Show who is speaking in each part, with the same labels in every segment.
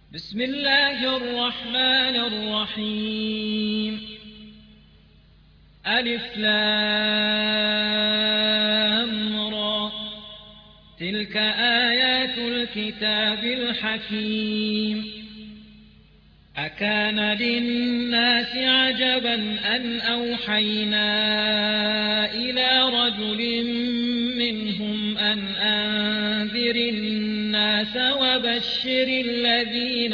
Speaker 1: بسم الله الرحمن الرحيم. ألف لام را، تلك آيات الكتاب الحكيم. أكان للناس عجبا أن أوحينا إلى رجل منهم أن أنذر الناس وبشر الذين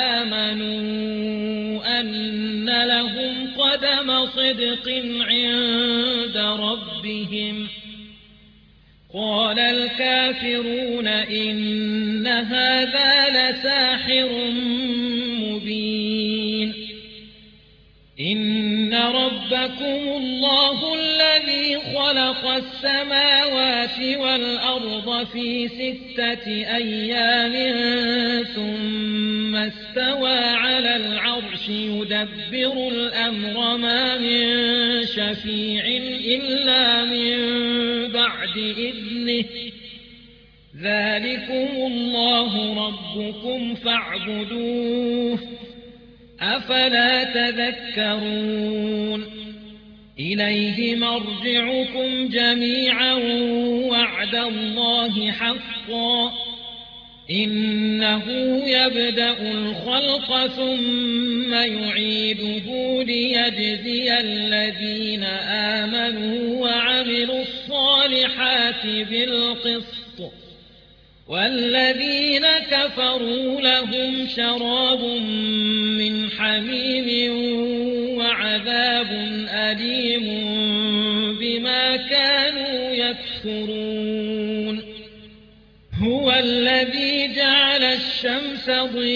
Speaker 1: آمنوا أن لهم قدم صدق عند ربهم. قال الكافرون إن هذا لساحر مبين. إن ربكم الله الذي خلق السماوات والأرض في 6 أيام ثم استوى على العرش يدبر الأمر ما من شفيع إلا من بعد إذنه. ذلكم الله ربكم فاعبدوه أفلا تذكرون. إليه مرجعكم جميعا وعد الله حقا. إنه يبدأ الخلق ثم يعيده ليجزي الذين آمنوا وعملوا الصالحات بالقسط، والذين كفروا لهم شراب من حميم وعذاب أليم بما كانوا يكفرون. هو الذي جعل الشمس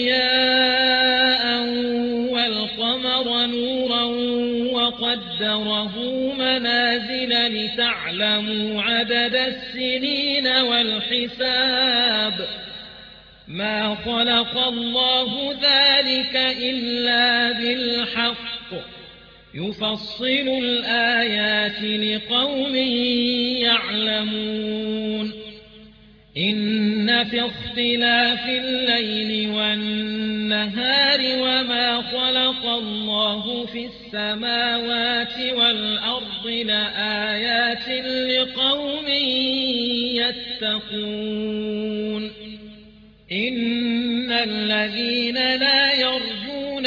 Speaker 1: ضياء والقمر نورا وقدره منازل لتعلموا عدد السنين والحساب. ما خلق الله ذلك إلا بالحق، يفصل الآيات لقوم يعلمون. إن في اختلاف الليل والنهار وما خلق الله في السماوات والأرض لآيات لقوم يتقون. إن الذين لا يرجون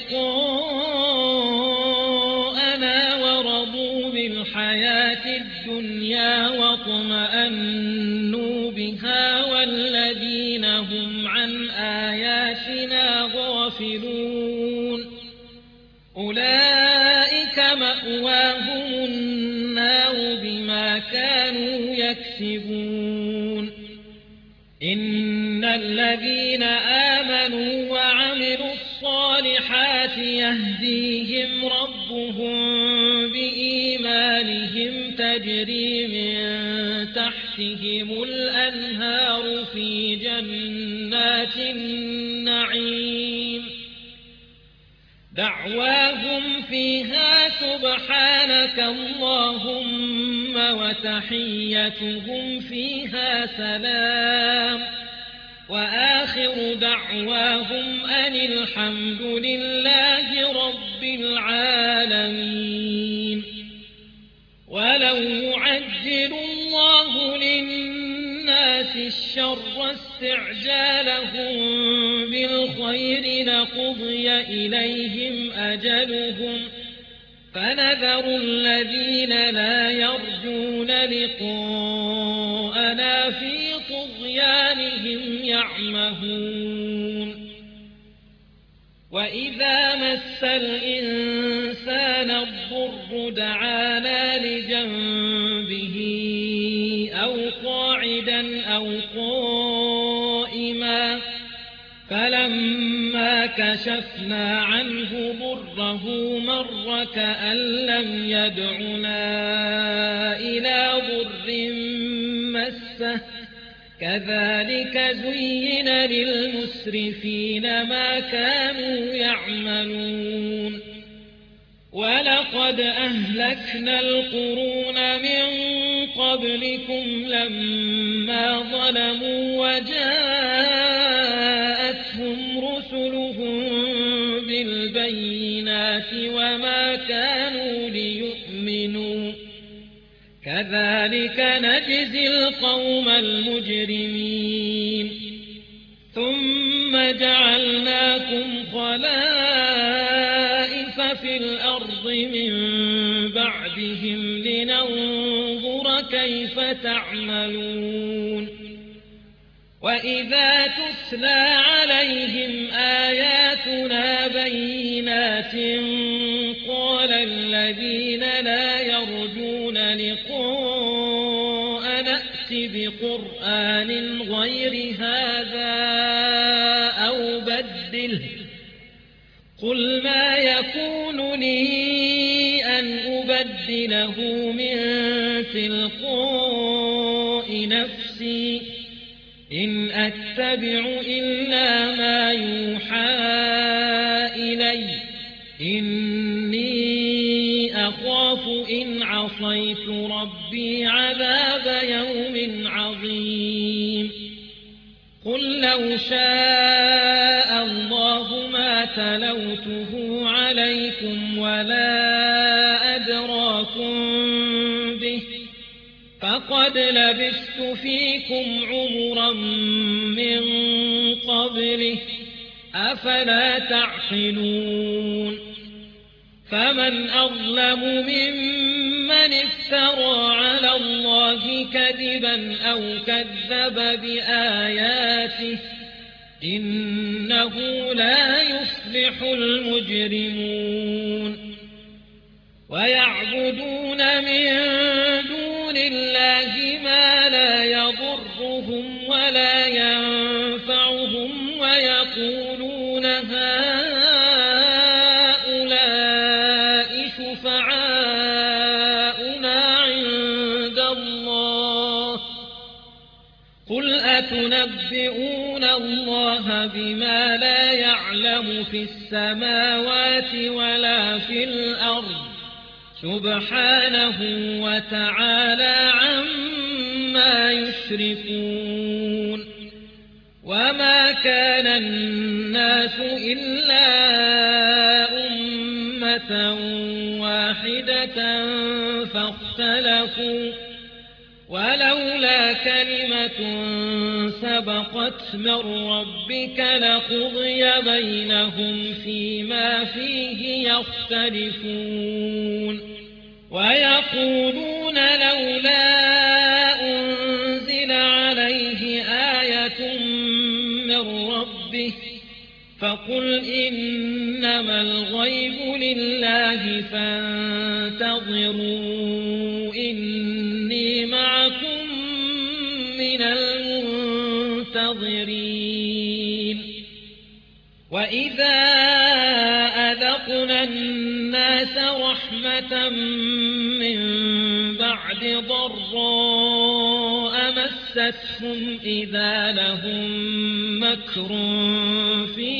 Speaker 1: لقاءنا ورضوا بالحياة الدنيا واطمأنوا بها والذين هم عن آياتنا غافلون أولئك مأواهم النار بما كانوا يكسبون. إن الذين آمنوا وعملوا الصالحات يهديهم ربهم بإيمانهم تجري من تحتهم الأنهار في جنات النعيم. دعواهم فيها سبحانك اللهم وتحيتهم فيها سلام. وآخر دعواهم أن الحمد لله رب العالمين. ولو يعجل الله للناس الشر استعجالهم بالخير لقضي إليهم أجلهم، فنذر الذين لا يرجون لقاءنا في طغيانهم يعمهون. وإذا مس الإنسان الضر دعانا لجنبه أو قاعدا أو قائما، فلما كشفنا عنه ضره مر كأن لم يدعنا إلى ضر مسه. كذلك زين للمسرفين ما كانوا يعملون. ولقد أهلكنا القرون من قبلكم لما ظلموا وجاءتهم رسلهم الآيات وما كانوا ليؤمنوا كذلك نجزي القوم المجرمين ثم جعلناكم خلائف في الأرض من بعدهم لننظر كيف تعملون وإذا تتلى عليهم آياتنا بينات قال الذين لا يرجون لقاء نأت بقرآن غير هذا أو بدله قل ما يكون لي أن أبدله من تلقاء نفسي إن أتبع إلا ما يوحى إلي إني أخاف إن عصيت ربي عذاب يوم عظيم قل لو شاء الله ما تلوته عليكم ولا أدراكم به فقد لبثت فيكم عمرا من قبله أفلا تعقلون فمن أظلم ممن افترى على الله كذبا أو كذب بآياته إنه لا يفلح المجرمون ويعبدون من دون الله ما لا يضرهم ولا ينفعهم ويقولون هؤلاء شفعاؤنا عند الله قل أتنبئون الله بما لا يعلم في السماوات ولا في الأرض سبحانه وتعالى عما يشركون وما كان الناس إلا أمة واحدة فاختلفوا ولولا كلمة سبقت من ربك لقضي بينهم فيما فيه يختلفون ويقولون لولا أنزل عليه آية من ربه فقل إنما الغيب لله فانتظروا إني معكم من المنتظرين وإذا أذقنا الناس رحمة من بعد ضراء مستهم إذا لهم مكر في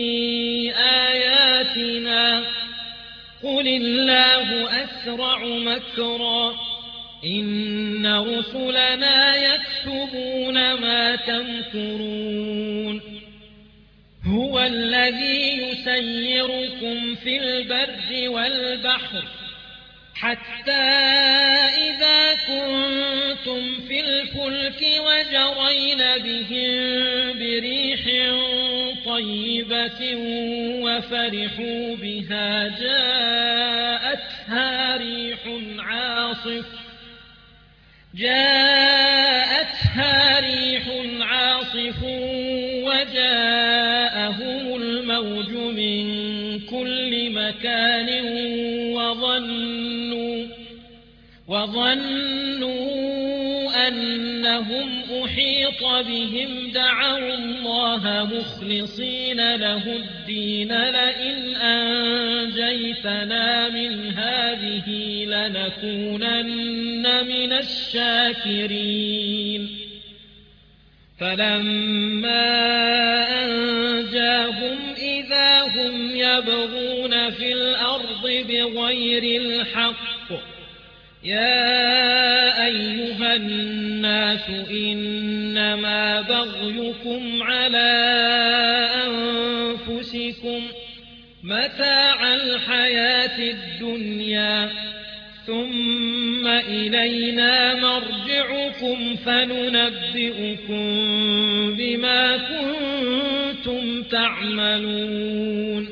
Speaker 1: آياتنا قل الله أسرع مكرا إن رسلنا يكتبون ما تمكرون هو الذي يسيركم في البر والبحر حتى إذا كنتم في الفلك وجرين بهم بريح طيبة وفرحوا بها جاءتها ريح عاصف وجاءهم الموج من كل مكان وظنوا أنهم أحيط بهم دعوا الله مخلصين له الدين لئن أنجيتنا من هذه لنكونن من الشاكرين فلما أنجاهم إذا هم يبغون في الأرض بغير الحق يا أيها الناس إنما بغيكم على أنفسكم متاع الحياة الحياة الدنيا ثم إلينا مرجعكم فننبئكم بما كنتم تعملون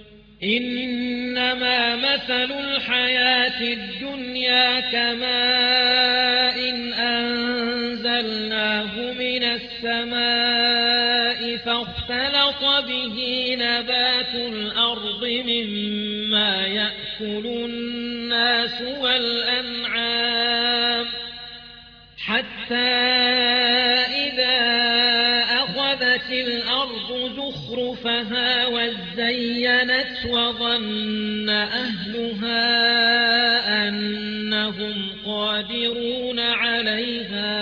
Speaker 1: إنما مثل الحياة الدنيا كماء أنزلناه من السماء فاختلط به نبات الأرض مما يأكل الناس والأنعام حتى إذا أخذت الأرض زخرفها وزينت وظن أهلها أنهم قادرون عليها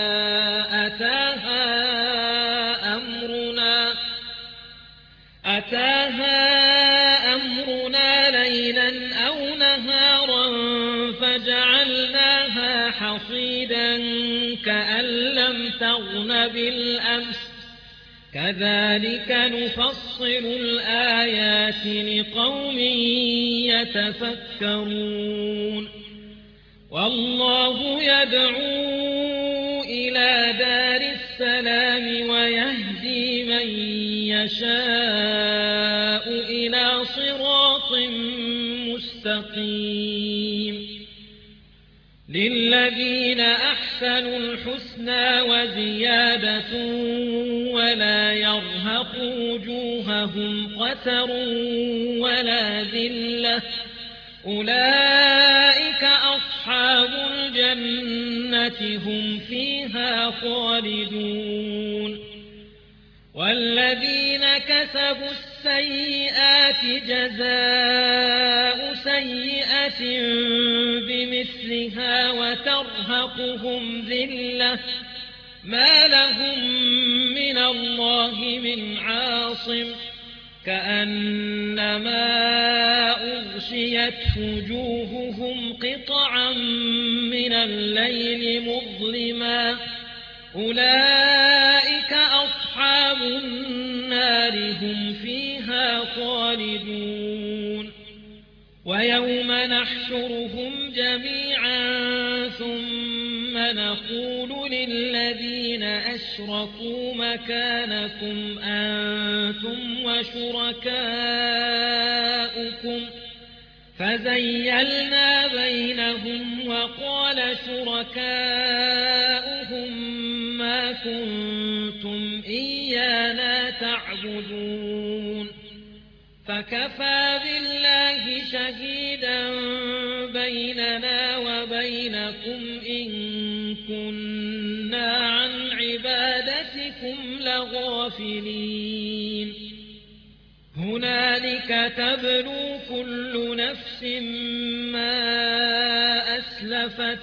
Speaker 1: أتاها أمرنا ليلا أو نهارا فجعلناها حصيدا كأن لم تغن بالأمس كذلك نفصل الآيات لقوم يتفكرون والله يدعو إلى دار السلام ويهدي من يشاء إلى صراط مستقيم للذين أحسنوا الحسنى وزيادة ولا يرهق وجوههم قتر ولا ذلة أولئك أصحاب الجنة هم فيها خالدون والذين كسبوا السيئات جزاء سيئة بمثلها وترهقهم ذلة ما لهم من الله من عاصم كأنما أغشيت وجوههم قطعا من الليل مظلما أولئك أصحاب النار هم فيها خالدون ويوم نحشرهم جميعا ثم نقول للذين أشركوا مكانكم أنتم وشركاؤكم فزيلنا بينهم وقال شركاؤهم ما كنتم إيانا تعبدون فكفى بالله شهيدا بيننا وبينكم إن كنا عن عبادتكم لغافلين هنالك تبلو كل نفس ما أسلفت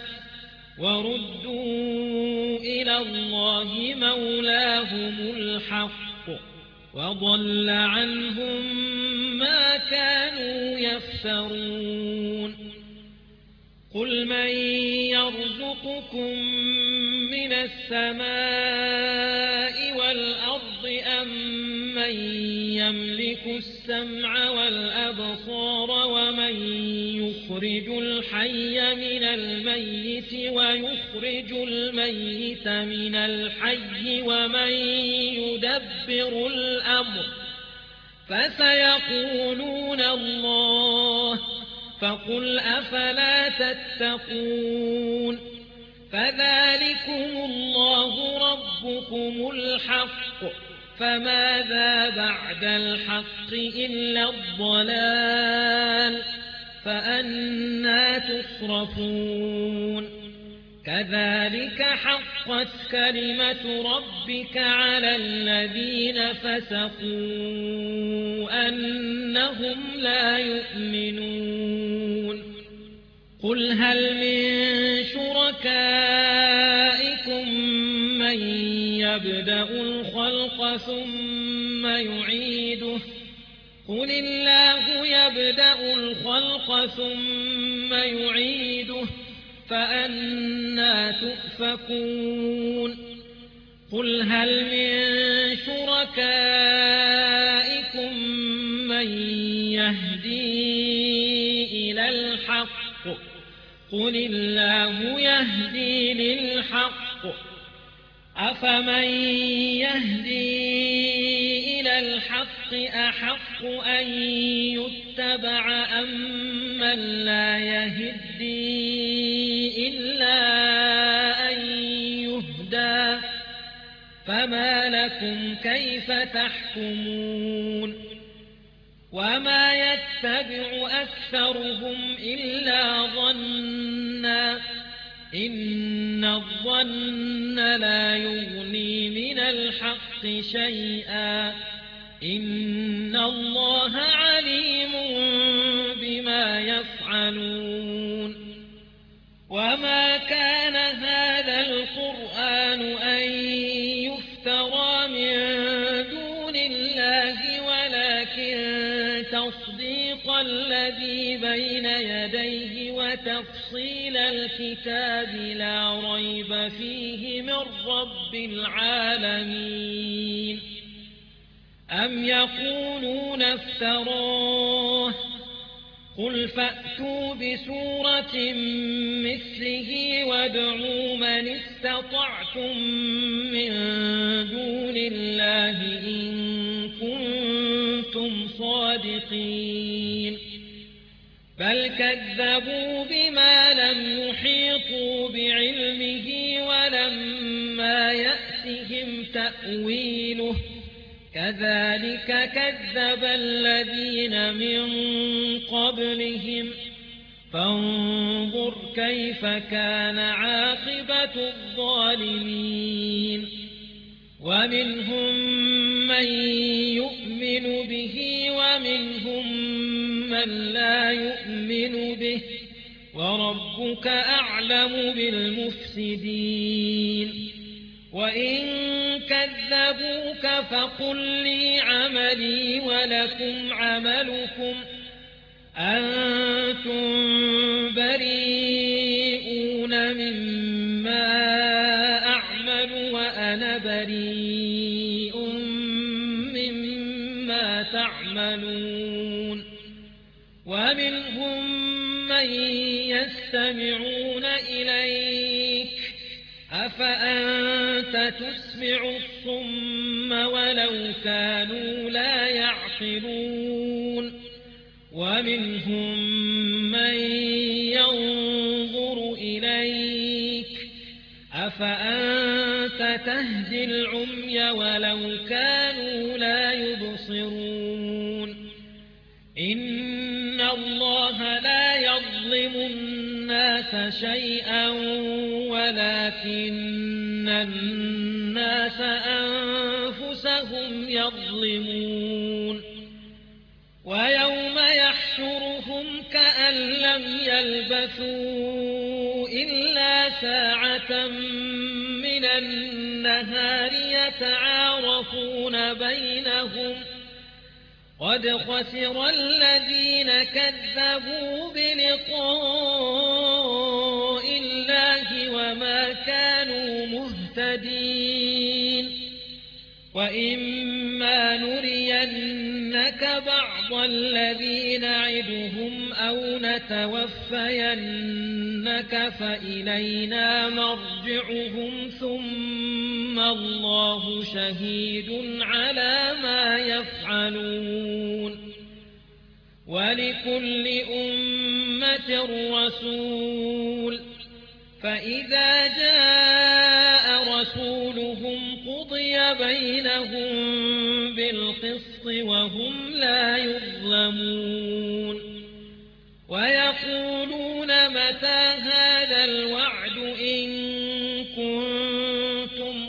Speaker 1: وردوا إلى الله مولاهم الحق وضل عنهم ما كانوا يفترون قل من يرزقكم من السماء والأرض أم من يملك السمع والأبصار ومن يخرج الحي من الميت ويخرج الميت من الحي ومن يدبر الأمر فسيقولون الله فقل أفلا تتقون فذلكم الله ربكم الحق فماذا بعد الحق إلا الضلال فأنى تصرفون كذلك حقت كلمة ربك على الذين فسقوا أنهم لا يؤمنون قل هل من شركائكم من يبدأ الخلق ثم يعيده قل الله يبدأ الخلق ثم يعيده فأنى تؤفكون قل هل من شركائكم من يهدي إلى الحق قل الله يهدي للحق أفمن يهدي إلى الحق أحق أن يتبع أمن لا يهدي إلا أن يهدى فما لكم كيف تحكمون وما يتبع أكثرهم إلا ظنا إن الظن لا يغني من الحق شيئا إن الله عليم بما يفعلون وما كان هذا القرآن أن يفترى من دون الله ولكن تصديق الذي بين يديه وتفصيل الكتاب لا ريب فيه من رب العالمين أم يقولون افتراه قل فأتوا بسورة مثله وادعوا من استطعتم من دون الله إن كنتم صادقين بل كذبوا بما لم يحيطوا بعلمه ولما يأتهم تأويله كذلك كذب الذين من قبلهم فانظر كيف كان عاقبة الظالمين ومنهم من يؤمن به ومنهم من لا يؤمن به وربك أعلم بالمفسدين وإن كذبوك فقل لي عملي ولكم عملكم أنتم بريئون مما أعمل وأنا بريء مما تعملون ومنهم من يستمعون إليك أفأنت تسمع الصم ولو كانوا لا يعقلون ومنهم من ينظر إليك أفأنت تهدي العمي ولو كانوا لا يبصرون إن الله لا يظلم الناس شيئا ولكن الناس أنفسهم يظلمون ويوم يحشرهم كأن لم يلبثوا إلا ساعة من النهار يتعارفون بينهم قد خسر الذين كذبوا بلقاء الله وما كانوا مهتدين وإما نرينك بعض الذي نعدهم أو نتوفينك فإلينا مرجعهم ثم الله شهيد على ما يفعلون ولكل أمة رسول فإذا جاء رسولهم قضي بينهم بالقسط وهم لا يظلمون ويقولون متى هذا الوعد إن كنتم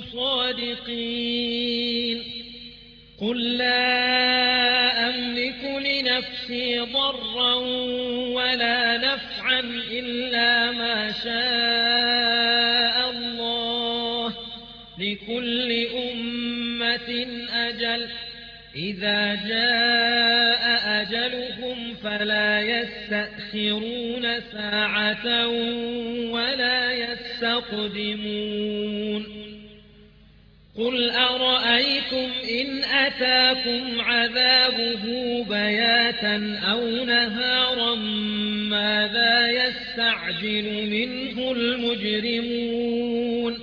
Speaker 1: صادقين قل لا أملك لنفسي ضرا ولا نفعا إلا ما شاء الله لكل أمة أجل إذا جاء أجلهم فلا يستأخرون ساعة ولا يستقدمون قل أرأيتم إن أتاكم عذابه بياتا أو نهارا ماذا يستعجل منه المجرمون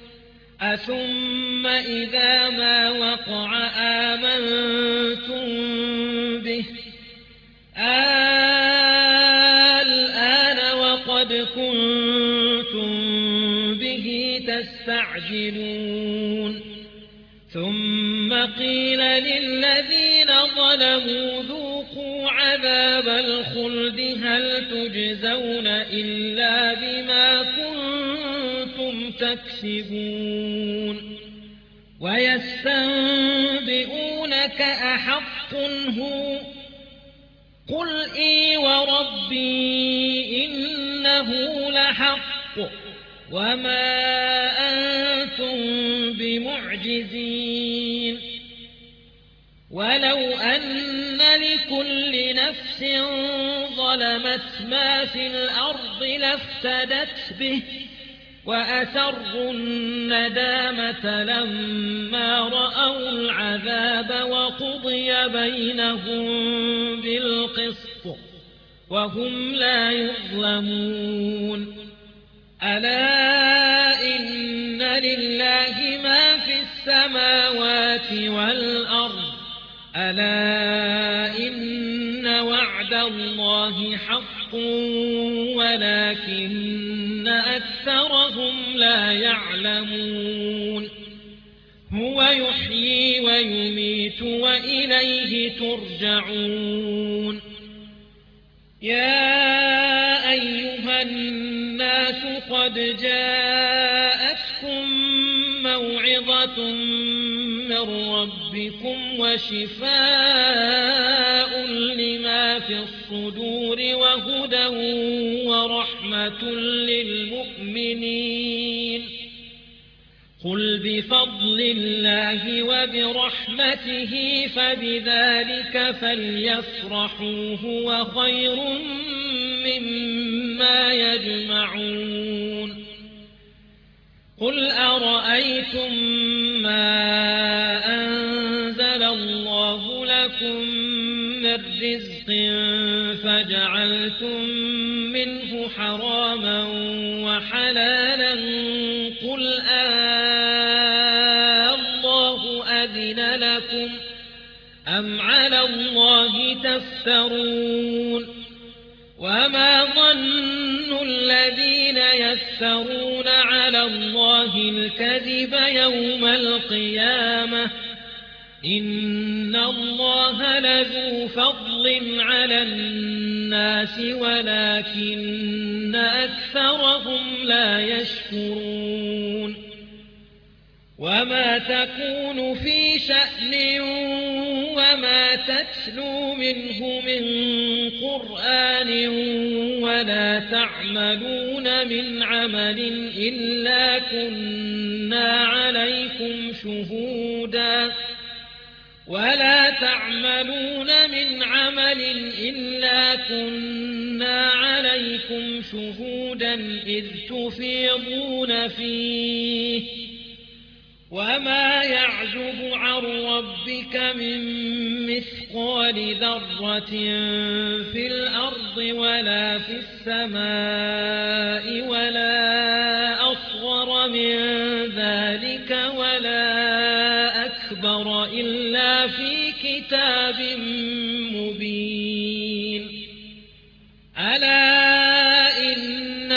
Speaker 1: أثم إذا ما وقع آمنتم به الآن وقد كنتم به تستعجلون ثم قيل للذين ظلموا ذوقوا عذاب الخلد هل تجزون إلا بما كنتم تكسبون ويستنبئونك أحق هو قل إي وربي إنه لحق وما أنتم بمعجزين ولو أن لكل نفس ظلمت ما في الأرض لافتدت به وأسروا الندامة لما رأوا العذاب وقضي بينهم بالقسط وهم لا يظلمون ألا إن لله ما في السماوات والأرض ألا إن وعد الله حق ولكن أكثرهم لا يعلمون هو يحيي ويميت وإليه ترجعون يا أيها الناس قد جاءتكم موعظة من ربكم وشفاء لما في الصدور وهدى ورحمة للمؤمنين قل بفضل الله وبرحمته فبذلك فليفرحوا هو خير مما يجمعون قل أرأيتم ما أنزل الله لكم من رزق فجعلتم منه حراما وحلالا قل الله أذن لكم أم على الله تفترون وما ظن الذين يفترون على الله الكذب يوم القيامة إن الله لذو فضل على الناس ولكن أكثرهم لا يشكرون وما تكون في شأن وما تتلو منه من قرآن ولا تعملون من عمل إلا كنا عليكم شهودا إذ تفيضون فيه وما يعزب عن ربك من مثقال ذرة في الأرض ولا في السماء ولا أصغر من ذلك ولا أكبر إلا في كتاب مبين ألا إن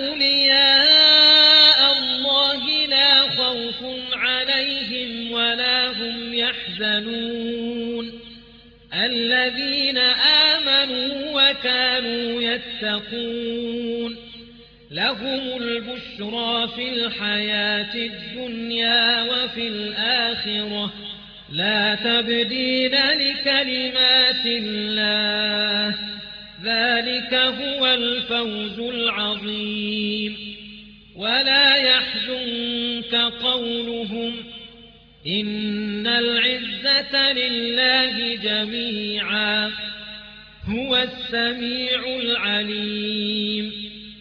Speaker 1: أولياء الله لا خوف عليهم ولا هم يحزنون الذين آمنوا وكانوا يتقون لهم البشرى في الحياة الدنيا وفي الآخرة لا تبديل لكلمات الله ذلك هو الفوز العظيم ولا يحزنك قولهم إن العزة لله جميعا هو السميع العليم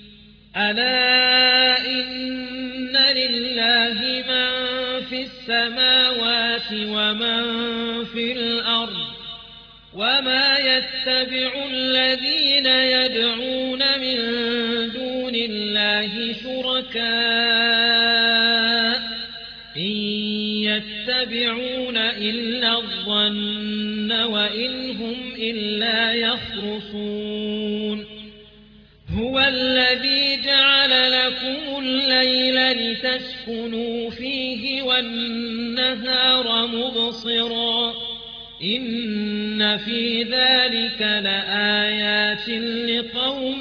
Speaker 1: ألا إن لله من في السماء ومن في الأرض وما يتبع الذين يدعون من دون الله شركاء إن يتبعون إلا الظن وإن هم إلا يخرصون هو الذي جعل لكم الليل لتسكنوا فيه والنهار مبصرا إن في ذلك لآيات لقوم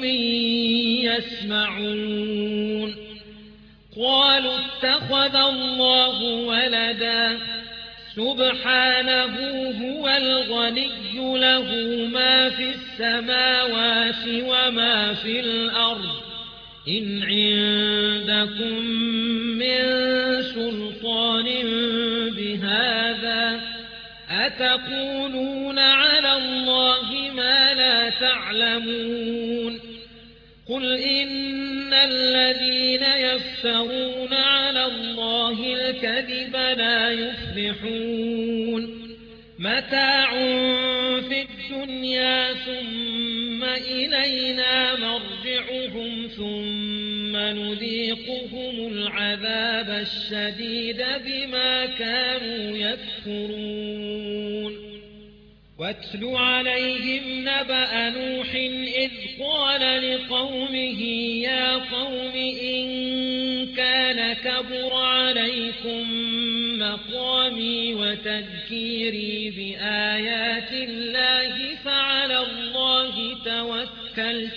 Speaker 1: يسمعون قالوا اتخذ الله ولدا سبحانه هو الغني له ما في السماوات وما في الأرض إن عندكم من سلطان بهذا أتقولون على الله ما لا تعلمون قل إن الذين يفترون على الله الكذب لا يفلحون متاع في الدنيا ثم إلينا مرجعهم ثم نذيقهم العذاب الشديد بما كانوا يكفرون واتل عليهم نبأ نوح إذ قال لقومه يا قوم إن كان كبر عليكم مقامي وتذكيري بآيات الله فعلى الله توكلت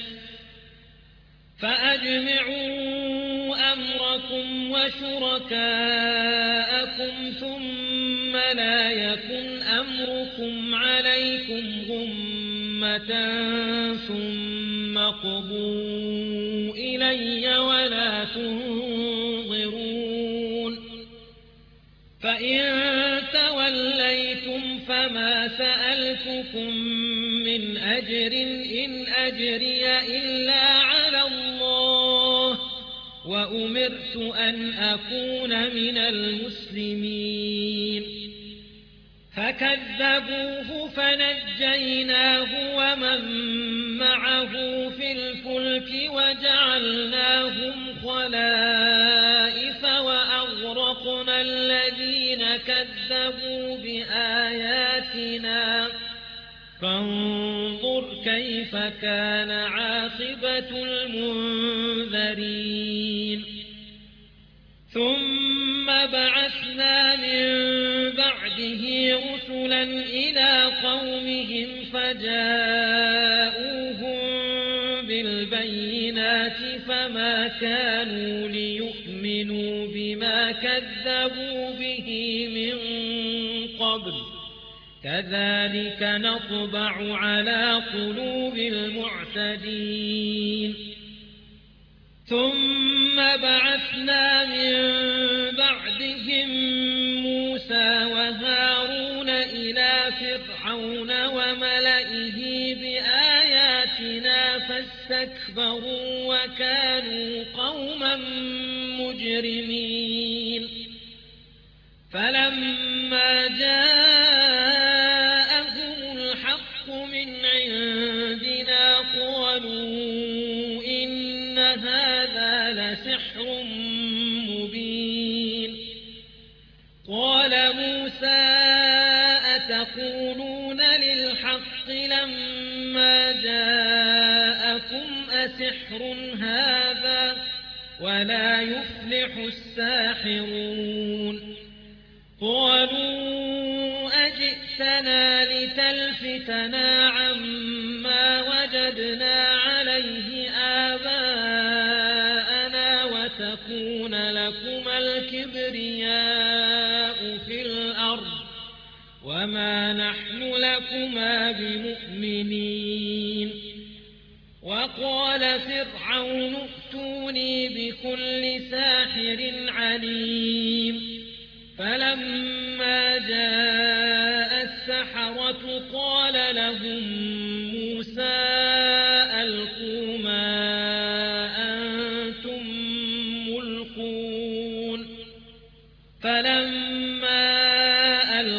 Speaker 1: فأجمعوا أمركم وشركاءكم ثم لا يكن أمركم عليكم غمة ثم قضوا إلي ولا تنظرون فإن توليتم فما سألتكم من أجر إن أجري إلا على الله وأمرت أن أكون من المسلمين فكذبوه فنجيناه ومن معه في الفلك وجعلناهم خلائف وأغرقنا الذين كذبوا بآياتنا فانظر كيف كان عاقبة المنذرين ثم بعثنا من بعده رسلا إلى قومهم فجاءوهم بالبينات فما كانوا ليؤمنوا بما كذبوا به من قبل كذلك نطبع على قلوب المعتدين ثم بعثنا من بعدهم موسى وهارون إلى فرعون وملئه بآياتنا فاستكبروا وكانوا قوما مجرمين فلما جاءهم الحق من عندنا قالوا إن هذا لسحر مبين قال موسى أتقولون للحق لما جاءكم أسحر هذا ولا يفلح الساحرون قالوا أجئتنا لتلفتنا عما وجدنا عليه آباءنا وتكون لكما الكبرياء في الأرض وما نحن لكما بمؤمنين وقال فرعون ائتوني بكل ساحر عليم فلما جاء السحرة قال لهم موسى ألقوا ما أنتم ملقون فلما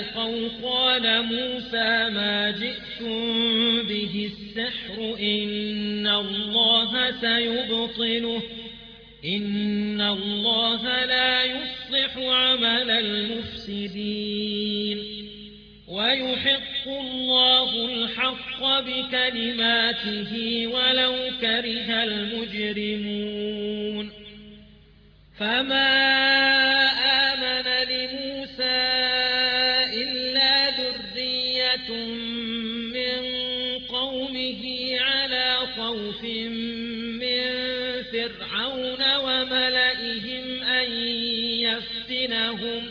Speaker 1: موسى ما جئتم به السحر إن الله سيبطله إن الله لا يصلح عمل المفسدين ويحق الله الحق بكلماته ولو كره المجرمون فما آمن لموسى إلا ذرية من قومه على خوف من فرعون وملئهم أن يفتنهم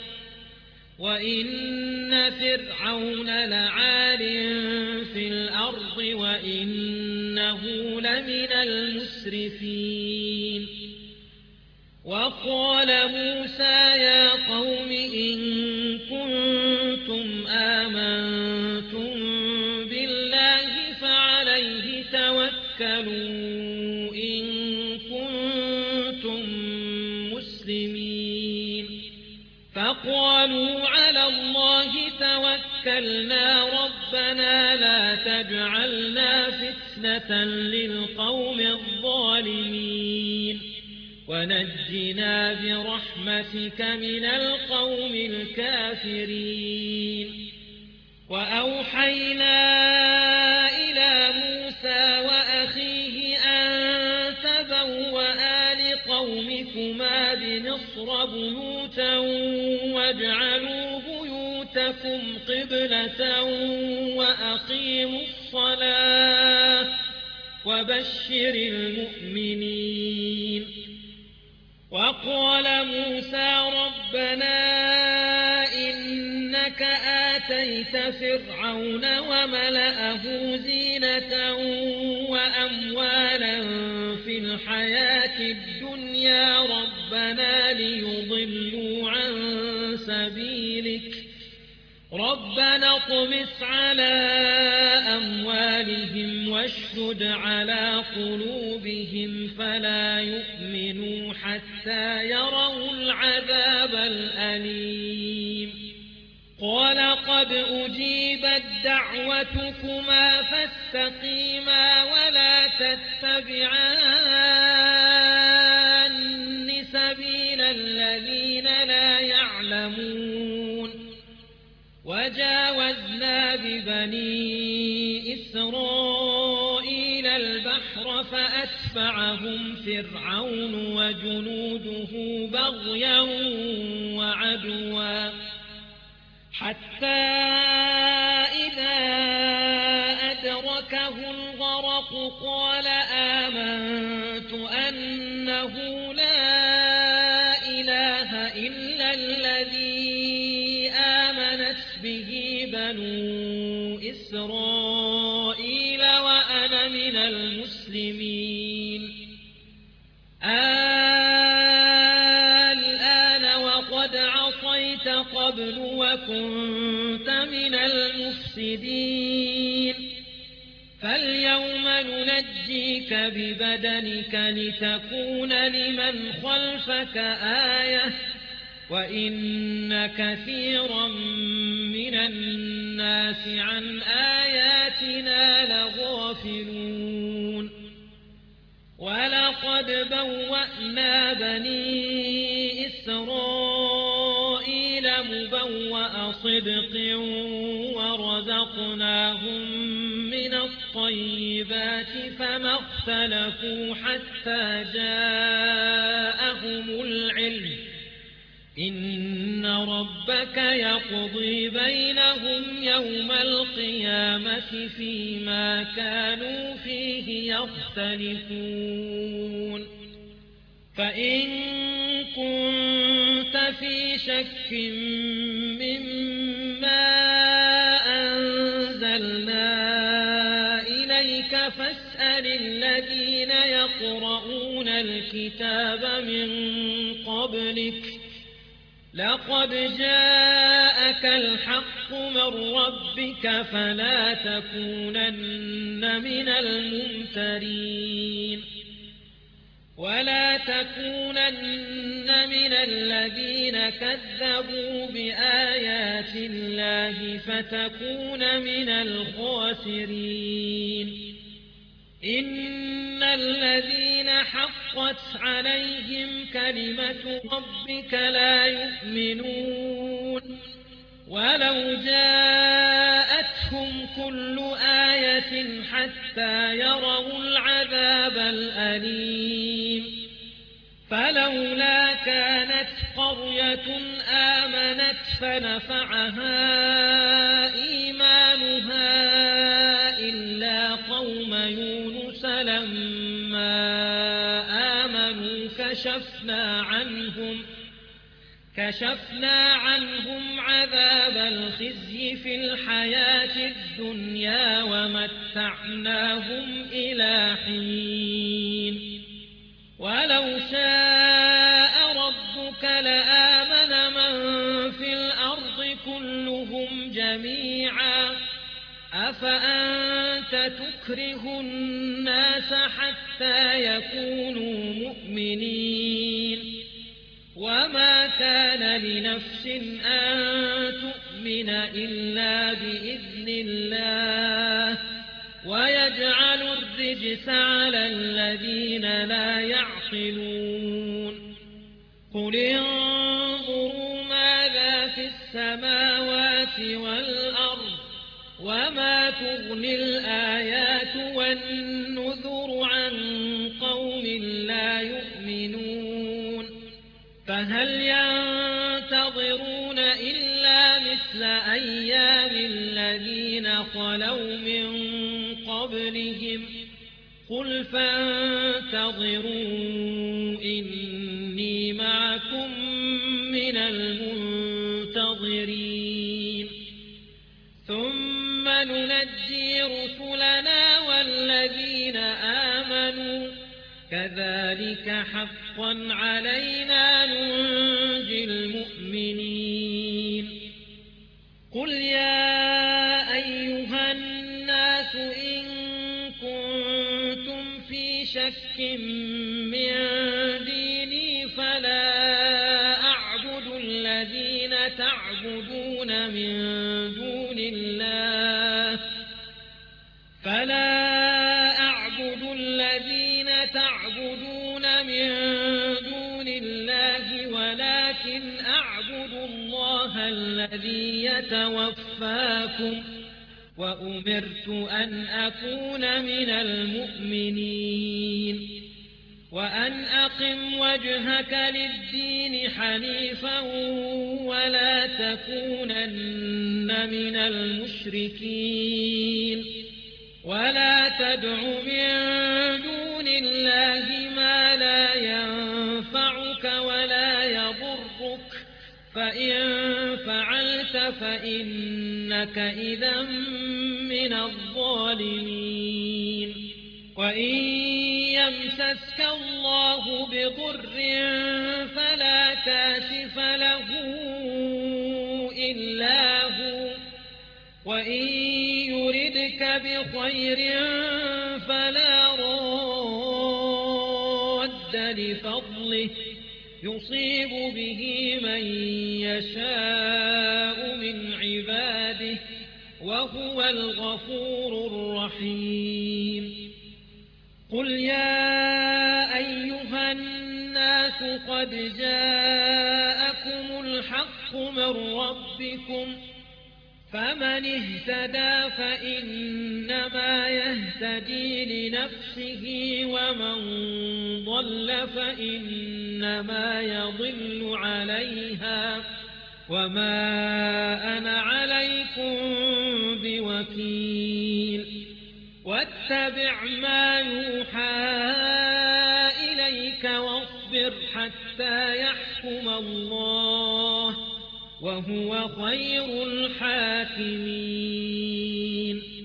Speaker 1: وإن فرعون لعال في الأرض وإنه لمن المسرفين وقال موسى يا قوم إن كنتم آمنتم بالله فعليه توكلوا إن كنتم مسلمين فقالوا على الله توكلنا ربنا لا تجعلنا فتنة للقوم الظالمين ونجنا برحمتك من القوم الكافرين وأوحينا إلى موسى وأخيه أن تبوأ لقومكما بمصر بيوتا واجعلوا بيوتكم قبلة وأقيموا الصلاة وبشر المؤمنين وقال موسى ربنا إنك آتيت فرعون وملأه زينة وأموالا في الحياة الدنيا ربنا ليضلوا عن سبيلك ربنا اطمس على أموالهم واشدد على قلوبهم فلا يؤمنوا حتى يروا العذاب الأليم قال قد أجيبت دعوتكما فاستقيما ولا تتبعان سبيل الذين لا يعلمون وجاوزنا ببني إسرائيل البحر فأتبعهم فرعون وجنوده بغيا وعدوا حتى إذا أدركه الغرق قال آمنت أنه لا إله إلا الذي آمنت به بنو إسرائيل وأنا من المسلمين الآن وقد عصيت قبل وكنت من المفسدين فاليوم ننجيك ببدنك لتكون لمن خلفك آية وإن كثيرا من الناس عن آياتنا لغافلون ولقد بوأنا بني إسرائيل مبوأ صدق ورزقناهم من الطيبات فما اختلفوا حتى جاءهم العلم إن ربك يقضي بينهم يوم القيامة فيما كانوا فيه يختلفون فإن كنت في شك مما أنزلنا إليك فاسأل الذين يقرؤون الكتاب من قبلك لقد جاءك الحق من ربك فلا تكونن من الممترين ولا تكونن من الذين كذبوا بآيات الله فتكون من الخاسرين إن الذين حقت عليهم كلمة ربك لا يؤمنون ولو جاءتهم كل آية حتى يروا العذاب الأليم فلولا كانت قرية آمنت فنفعها إيمانها إلا قوم يونس لما آمنوا كشفنا عنهم عذاب الخزي في الحياة الدنيا ومتعناهم إلى حين ولو شاء ربك لآمن من في الأرض كلهم جميعا أفأنت تكره الناس حتى يكونوا مؤمنين وما كان لنفس أن تؤمن إلا بإذن الله ويجعل الرجس على الذين لا يعقلون قل انظروا ماذا في السماوات والأرض وما تغني الآيات والنذر عن قوم لا يؤمنون فهل ينتظرون إلا مثل أيام الذين خلوا من قبلهم قل فانتظروا إني معكم من المنتظرين ثم ننجي رسلنا والذين آمنوا كذلك حقا علينا ننجي المؤمنين قل يا أيها الناس إن كنتم في شك من ديني فلا أعبد الذين تعبدون من دون الله ولكن أعبد الله الذي يتوفاكم وأمرت أن أكون من المؤمنين وأن أقم وجهك للدين حنيفا ولا تكونن من المشركين ولا تدع من دون الله ما لا ينفعك ولا يضرك فإن فعلت فإنك إذا من الظالمين وإن يمسسك الله بضر فلا كاشف له إلا هو وإن يردك بخير فلا راد لفضله يصيب به من يشاء من عباده وهو الغفور الرحيم قل يا أيها الناس قد جاءكم الحق من ربكم فمن اهتدى فإنما يهتدي لنفسه ومن ضل فإنما يضل عليها وما أنا عليكم بوكيل واتبع ما يوحى إليك واصبر حتى يحكم الله وهو خير الحاكمين